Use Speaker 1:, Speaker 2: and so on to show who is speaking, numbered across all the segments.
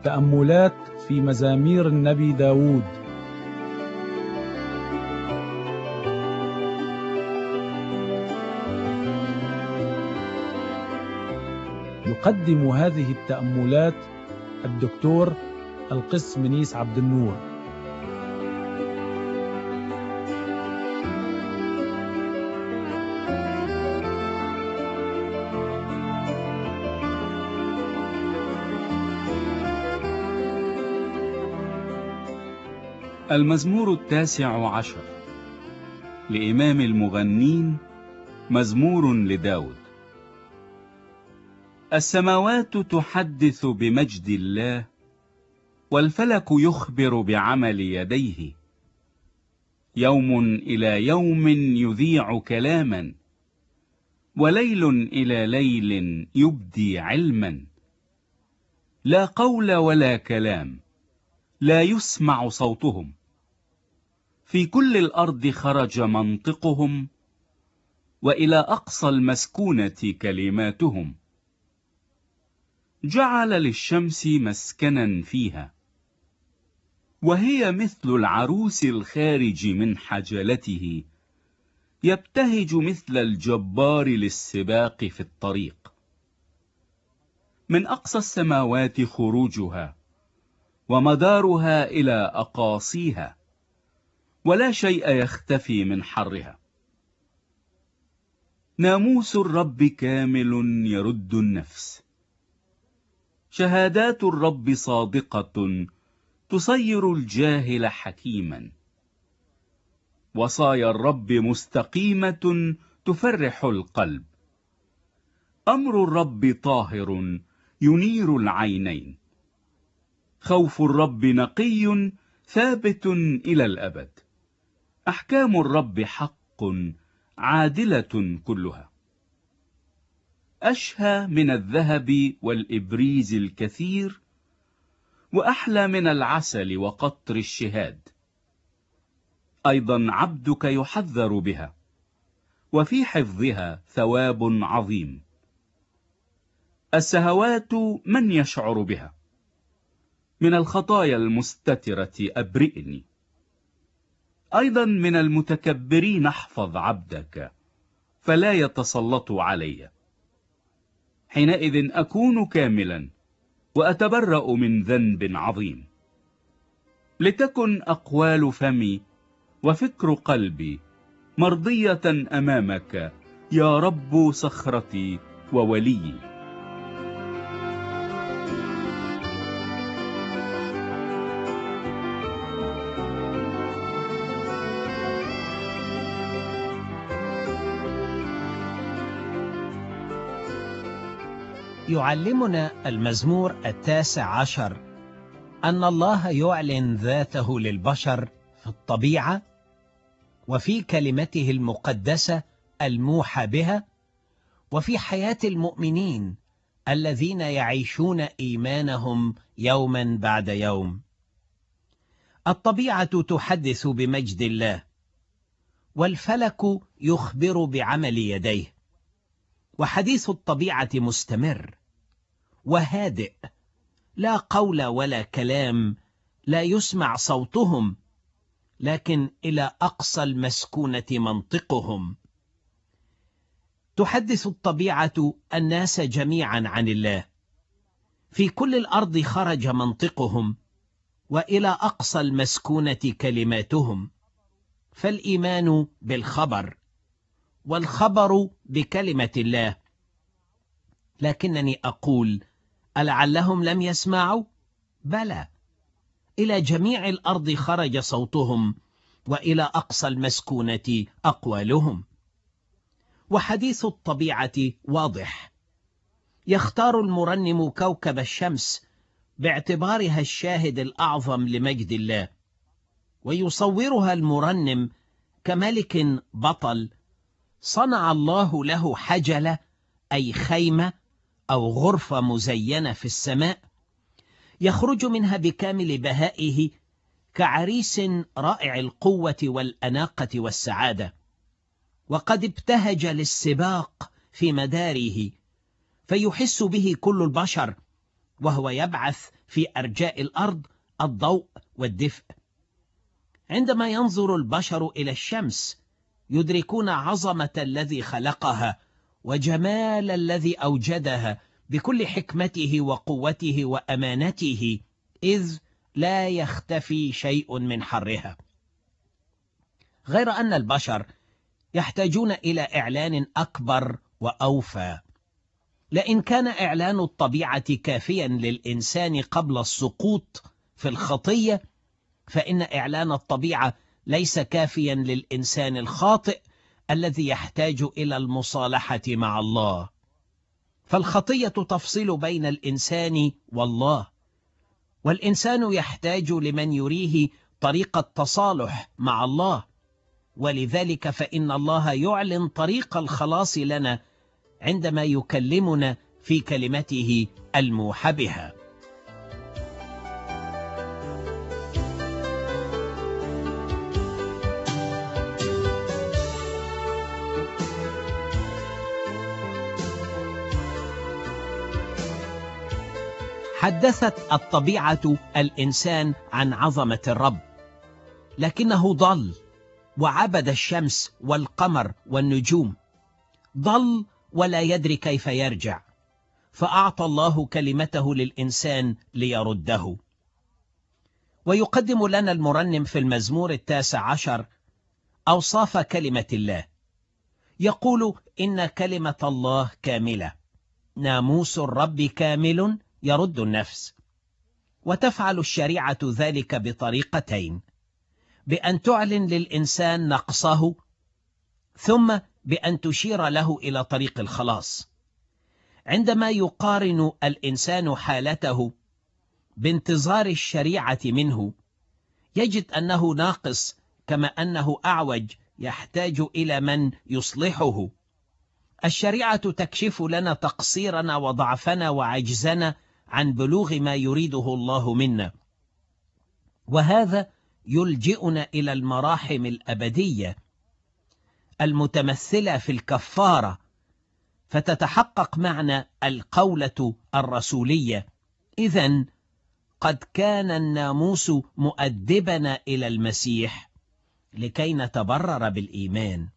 Speaker 1: تأملات في مزامير النبي داود. يقدم هذه التأملات الدكتور القس منيس عبد النور.
Speaker 2: المزمور 19 لإمام المغنين، مزمور لداود. السماوات تحدث بمجد الله، والفلك يخبر بعمل يديه. يوم إلى يوم يذيع كلاما، وليل إلى ليل يبدي علما. لا قول ولا كلام، لا يسمع صوتهم. في كل الأرض خرج منطقهم، وإلى أقصى المسكونة كلماتهم. جعل للشمس مسكنا فيها، وهي مثل العروس الخارج من حجلته، يبتهج مثل الجبار للسباق في الطريق. من أقصى السماوات خروجها، ومدارها إلى أقاصيها، ولا شيء يختفي من حرها. ناموس الرب كامل يرد النفس. شهادات الرب صادقة تصير الجاهل حكيما. وصايا الرب مستقيمة تفرح القلب. أمر الرب طاهر ينير العينين. خوف الرب نقي ثابت إلى الأبد. أحكام الرب حق عادلة كلها. أشهى من الذهب والإبريز الكثير، وأحلى من العسل وقطر الشهاد. أيضا عبدك يحذر بها، وفي حفظها ثواب عظيم. السهوات من يشعر بها؟ من الخطايا المستترة أبرئني. أيضا من المتكبرين احفظ عبدك، فلا يتسلط علي. حينئذ أكون كاملا، وأتبرأ من ذنب عظيم. لتكن أقوال فمي وفكر قلبي مرضية أمامك، يا رب صخرتي ووليي.
Speaker 3: يعلمنا المزمور 19 أن الله يعلن ذاته للبشر في الطبيعة، وفي كلمته المقدسة الموحى بها، وفي حياة المؤمنين الذين يعيشون إيمانهم يوما بعد يوم. الطبيعة تحدث بمجد الله، والفلك يخبر بعمل يديه. وحديث الطبيعة مستمر وهادئ، لا قول ولا كلام، لا يسمع صوتهم، لكن إلى أقصى المسكونة منطقهم. تحدث الطبيعة الناس جميعا عن الله. في كل الأرض خرج منطقهم، وإلى أقصى المسكونة كلماتهم. فالإيمان بالخبر، والخبر بكلمة الله. لكنني أقول: ألعلهم لم يسمعوا؟ بلى، إلى جميع الأرض خرج صوتهم، وإلى أقصى المسكونة أقوالهم. وحديث الطبيعة واضح. يختار المرنم كوكب الشمس باعتبارها الشاهد الأعظم لمجد الله، ويصورها المرنم كملك بطل صنع الله له حجلة، أي خيمة أو غرفة مزينة في السماء، يخرج منها بكامل بهائه كعريس رائع القوة والأناقة والسعادة. وقد ابتهج للسباق في مداره، فيحس به كل البشر، وهو يبعث في أرجاء الأرض الضوء والدفء. عندما ينظر البشر إلى الشمس يدركون عظمة الذي خلقها وجمال الذي أوجدها بكل حكمته وقوته وأمانته، إذ لا يختفي شيء من حرها. غير أن البشر يحتاجون إلى إعلان أكبر وأوفى. لئن كان إعلان الطبيعة كافيا للإنسان قبل السقوط في الخطية، فإن إعلان الطبيعة ليس كافيا للإنسان الخاطئ الذي يحتاج إلى المصالحة مع الله. فالخطية تفصل بين الإنسان والله، والإنسان يحتاج لمن يريه طريق التصالح مع الله، ولذلك فإن الله يعلن طريق الخلاص لنا عندما يكلمنا في كلمته الموحى بها. حدثت الطبيعة الإنسان عن عظمة الرب، لكنه ضل وعبد الشمس والقمر والنجوم. ضل ولا يدري كيف يرجع، فأعطى الله كلمته للإنسان ليرده. ويقدم لنا المرنم في المزمور 19 أوصاف كلمة الله. يقول: إن كلمة الله كاملة، ناموس الرب كامل يرد النفس. وتفعل الشريعة ذلك بطريقتين: بأن تعلن للإنسان نقصه، ثم بأن تشير له إلى طريق الخلاص. عندما يقارن الإنسان حالته بانتظار الشريعة منه، يجد أنه ناقص، كما أنه أعوج يحتاج إلى من يصلحه. الشريعة تكشف لنا تقصيرنا وضعفنا وعجزنا عن بلوغ ما يريده الله منا، وهذا يلجئنا إلى المراحم الأبدية المتمثلة في الكفارة، فتتحقق معنا القولة الرسولية: إذن قد كان الناموس مؤدبنا إلى المسيح لكي نتبرر بالإيمان.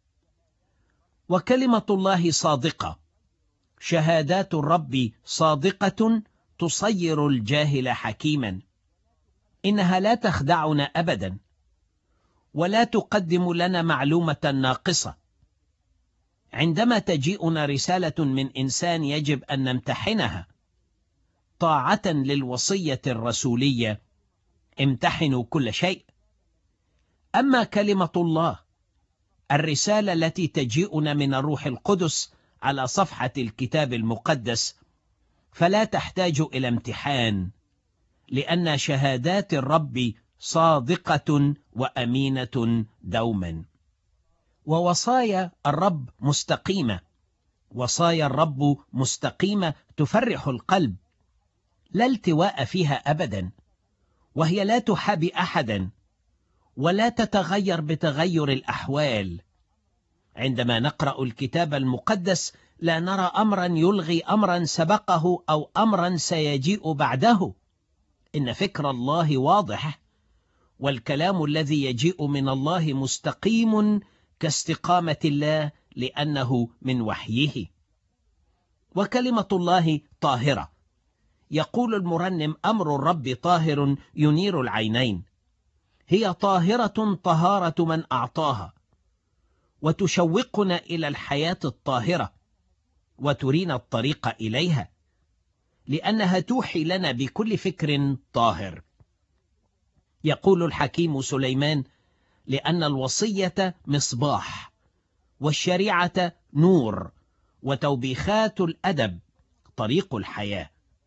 Speaker 3: وكلمة الله صادقة، شهادات الرب صادقة تصير الجاهل حكيما. إنها لا تخدعنا أبدا، ولا تقدم لنا معلومة ناقصة. عندما تجيئنا رسالة من إنسان يجب أن نمتحنها طاعة للوصية الرسولية: امتحنوا كل شيء. أما كلمة الله، الرسالة التي تجيئنا من الروح القدس على صفحة الكتاب المقدس، فلا تحتاج إلى امتحان، لأن شهادات الرب صادقة وأمينة دوما. ووصايا الرب مستقيمة. وصايا الرب مستقيمة تفرح القلب، لا التواء فيها أبدا، وهي لا تحابي أحدا ولا تتغير بتغير الأحوال. عندما نقرأ الكتاب المقدس لا نرى أمرا يلغي أمرا سبقه أو أمرا سيجيء بعده. إن فكر الله واضح، والكلام الذي يجيء من الله مستقيم كاستقامة الله، لأنه من وحيه. وكلمة الله طاهرة. يقول المرنم: أمر الرب طاهر ينير العينين. هي طاهرة طهارة من أعطاها، وتشوقنا إلى الحياة الطاهرة، وترينا الطريق إليها، لأنها توحي لنا بكل فكر طاهر. يقول الحكيم سليمان: لأن الوصية مصباح، والشريعة نور، وتوبيخات الأدب طريق الحياة.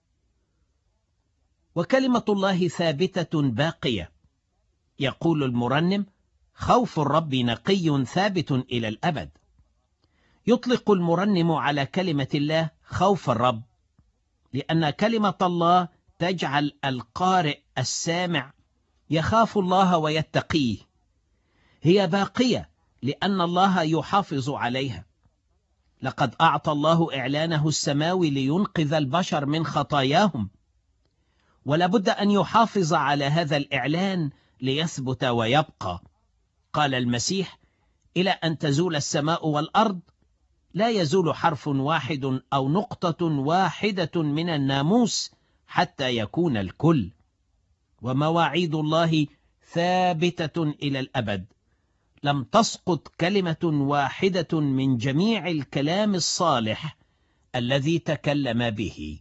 Speaker 3: وكلمة الله ثابتة باقية. يقول المرنم: خوف الرب نقي ثابت إلى الأبد. يطلق المرنم على كلمة الله خوف الرب، لأن كلمة الله تجعل القارئ السامع يخاف الله ويتقيه. هي باقية لأن الله يحافظ عليها. لقد أعطى الله إعلانه السماوي لينقذ البشر من خطاياهم، ولا بد أن يحافظ على هذا الإعلان ليثبت ويبقى. قال المسيح: إلى أن تزول السماء والأرض لا يزول حرف واحد أو نقطة واحدة من الناموس حتى يكون الكل. ومواعيد الله ثابتة إلى الأبد، لم تسقط كلمة واحدة من جميع الكلام الصالح الذي تكلم به.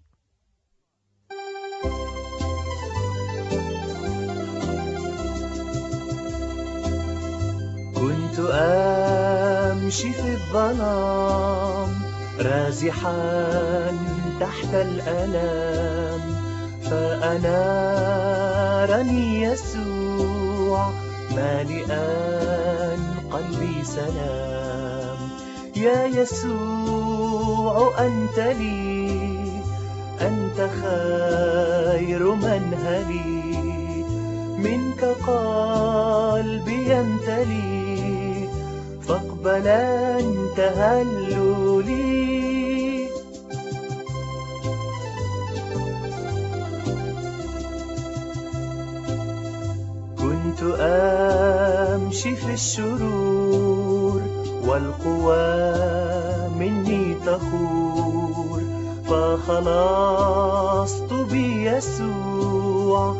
Speaker 4: كنت أمشي في الظلام رازحا تحت الألام، فأنارني يسوع مالئا قلبي سلام. يا يسوع أنت لي، أنت خير منهلي، منك قلبي يمتلي، فاقبل أنت هلولي. كنت أمشي في الشرور والقوى مني تخور، فخلصت بيسوع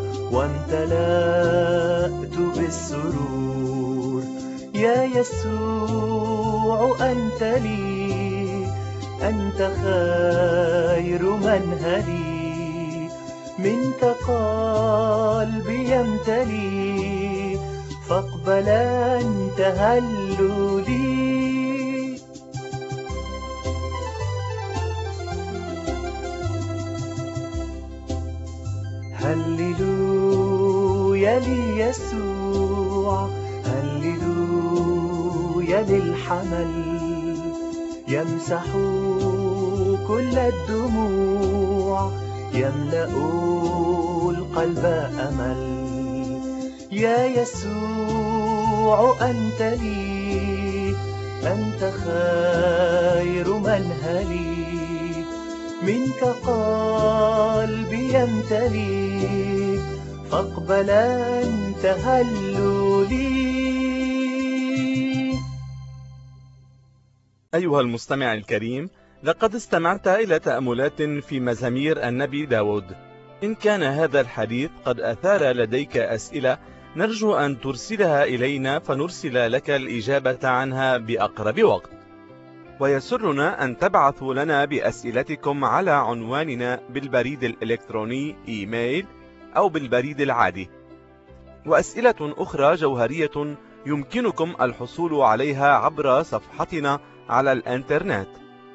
Speaker 4: وامتلأت بالسرور. يا يسوع أنت لي، أنت خير منهلي، منك قلبي يمتلي، فاقبل أنت هلولي. هللويا ليسوع، هللويا للحمل، يمسح كل الدموع، يملأ القلب أمل. يا يسوع أنت لي، أنت خير منهلي، منك قلبي يمتلي، فاقبل أنت هلولي.
Speaker 5: أيها المستمع الكريم، لقد استمعت إلى تأملات في مزامير النبي داود. إن كان هذا الحديث قد أثار لديك أسئلة، نرجو أن ترسلها إلينا فنرسل لك الإجابة عنها بأقرب وقت. ويسرنا أن تبعثوا لنا بأسئلتكم على عنواننا بالبريد الإلكتروني إيميل أو بالبريد العادي. وأسئلة أخرى جوهرية يمكنكم الحصول عليها عبر صفحتنا على الإنترنت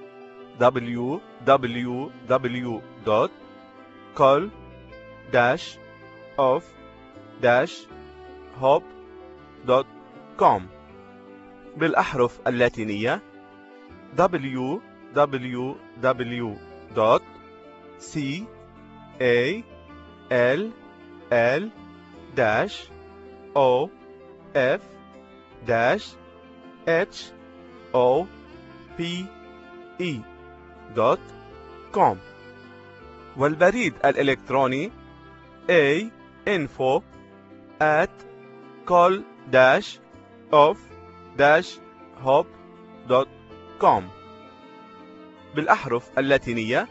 Speaker 5: www.call-of-hope.com بالأحرف اللاتينية call-of-hope.com والبريد الإلكتروني info@call-of-hope.com بالأحرف اللاتينية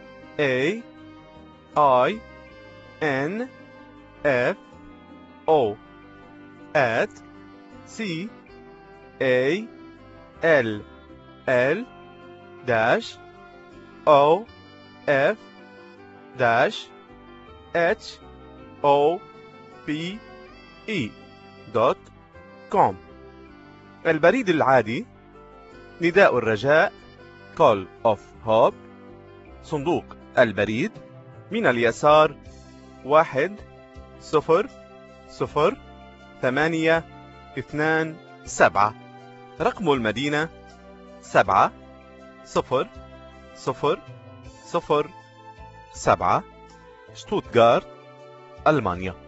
Speaker 5: CALL-OFF@CALL-OFF.com البريد العادي نداء الرجاء Call of Hope، صندوق البريد من اليسار 1002827، رقم المدينة 70007، شتوتغارت، ألمانيا.